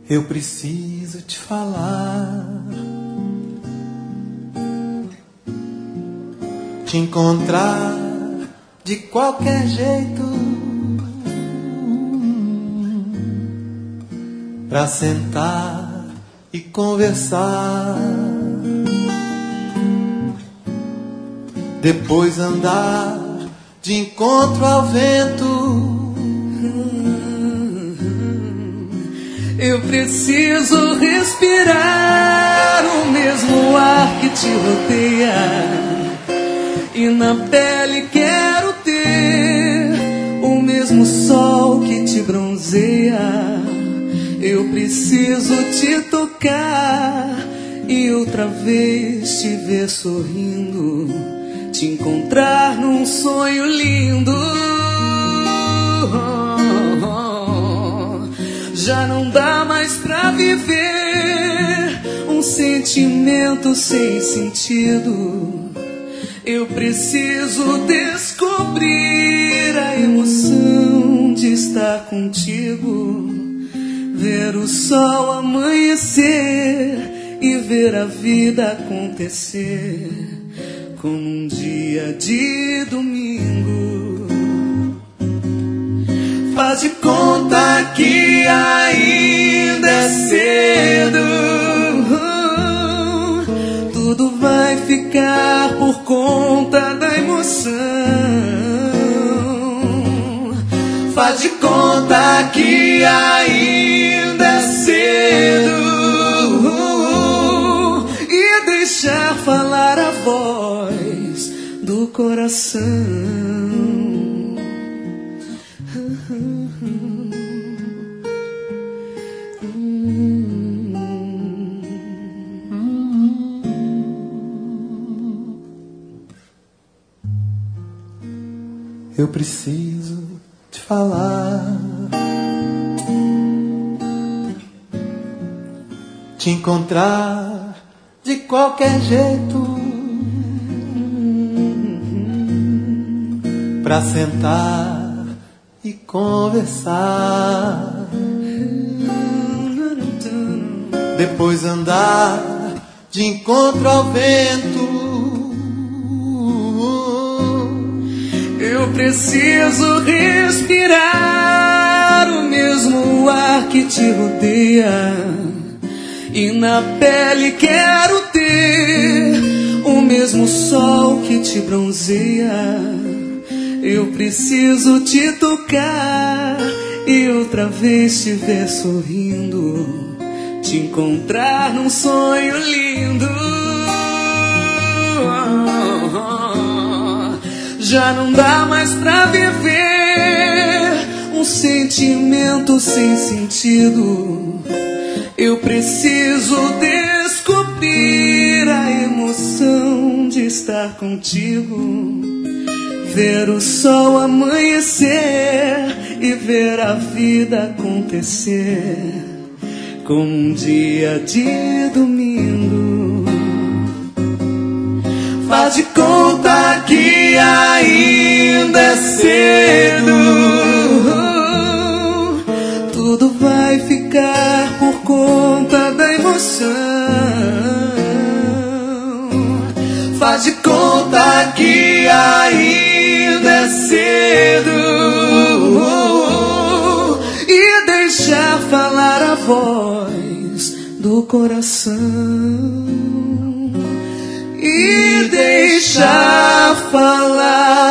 Eu preciso te falar, te encontrar de qualquer jeito, pra sentar e conversar, depois andar de encontro ao vento. Eu preciso respirar o mesmo ar que te rodeia, e na pele quero ter o mesmo sol que te bronzeia. Eu preciso te tocar e outra vez te ver sorrindo, te encontrar num sonho lindo. Já não dá mais pra viver um sentimento sem sentido. Eu preciso descobrir a emoção de estar contigo, ver o sol amanhecer e ver a vida acontecer como um dia de domingo. Faz de conta que ainda é cedo, tudo vai ficar por conta da emoção. Faz de conta que ainda é cedo e deixar falar a voz do coração. Eu preciso te falar, te encontrar de qualquer jeito, pra sentar e conversar, depois andar de encontro ao vento. Eu preciso respirar o mesmo ar que te rodeia, e na pele quero ter o mesmo sol que te bronzeia. Eu preciso te tocar e outra vez te ver sorrindo, te encontrar num sonho lindo. Já não dá mais pra viver um sentimento sem sentido. Eu preciso descobrir a emoção de estar contigo, ver o sol amanhecer e ver a vida acontecer como um dia de domingo. Faz de conta que ainda é cedo, tudo vai ficar por conta da emoção. Faz de conta que ainda é cedo e deixar falar a voz do coração. E deixar falar